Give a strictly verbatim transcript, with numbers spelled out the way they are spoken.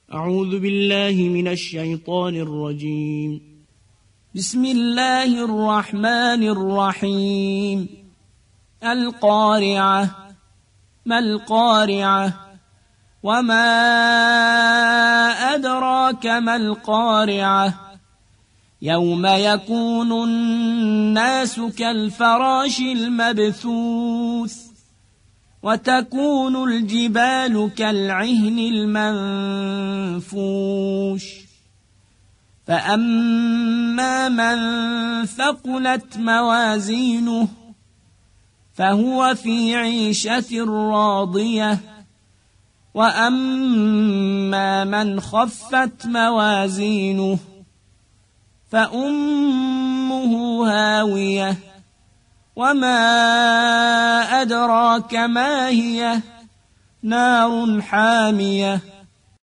أعوذ بالله من الشيطان الرجيم. بسم الله الرحمن الرحيم. القارعة. ما القارعة؟ وما أدراك ما القارعة؟ يوم يكون الناس كالفراش المبثوث وتكون الجبال كالعهن المنفوش فأما من ثقلت موازينه فهو في عيشة راضية وأما من خفت موازينه فأمه هاوية وما أدراك ما هي نار حامية